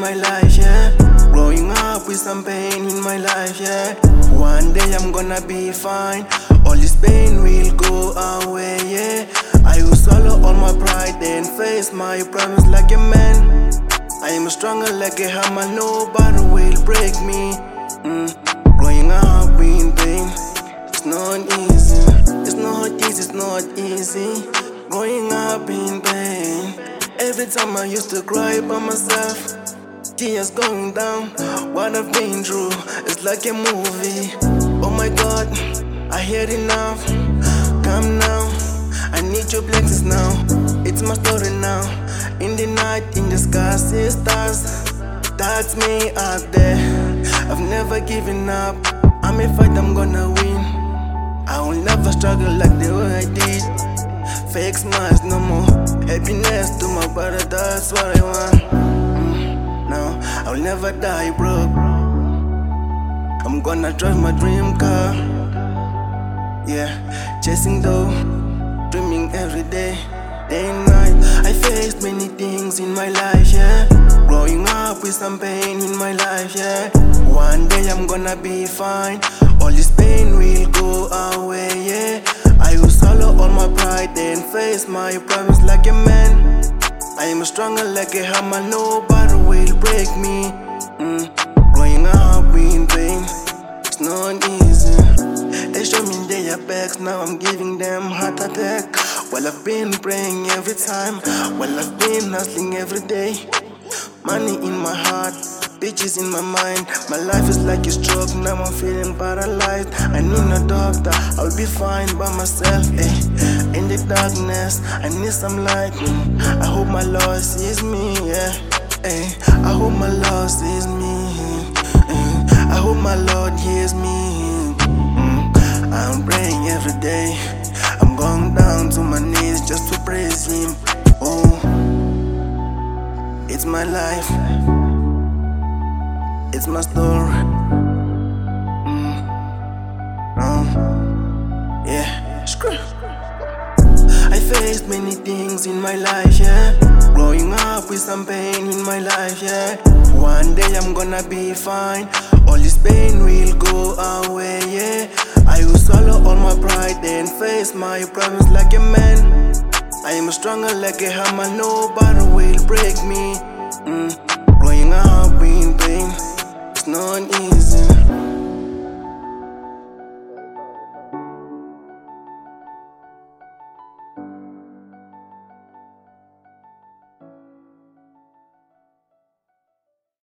my life, yeah. Growing up with some pain in my life, yeah. One day I'm gonna be fine. All this pain will go away, yeah. I will swallow all my pride and face my problems like a man. I am stronger like a hammer, nobody will break me. Growing up in pain, it's not easy. It's not easy, it's not easy. Growing up in pain. Every time I used to cry by myself, tears going down. What I've been through, it's like a movie. Oh my God, I had enough. Come now, I need your blessings now. It's my story now. In the night, in the sky, see stars. That's me out there. I've never given up. I'm a fight, I'm gonna win. I will never struggle like the way I did. Fake smiles, no more happiness to my brother, that's what I want. No, I'll never die broke. I'm gonna drive my dream car. Yeah, chasing dough, dreaming every day, day and night. I faced many things in my life, yeah. Growing up with some pain in my life, yeah. One day I'm gonna be fine. All this pain will go away, yeah. I will swallow all my pride and face my problems like a man. I am stronger like a hammer, nobody will break me. Growing up in pain, it's not easy. They show me their backs, now I'm giving them heart attack. Well, I've been praying every time. Well, I've been hustling every day. Money in my heart, bitches in my mind. My life is like a stroke, now I'm feeling paralyzed. I need no doctor, I'll be fine by myself, eh. In the darkness, I need some light. I hope my Lord sees me, yeah, eh. I hope my Lord sees me, I hope my Lord hears me. I'm praying every day. I'm going down to my knees just to praise Him. Oh, it's my life. It's my story. Yeah, screw. I faced many things in my life, yeah. Growing up with some pain in my life, yeah. One day I'm gonna be fine. All this pain will go away, yeah. I will swallow all my pride and face my problems like a man. I am stronger like a hammer, nobody will break me.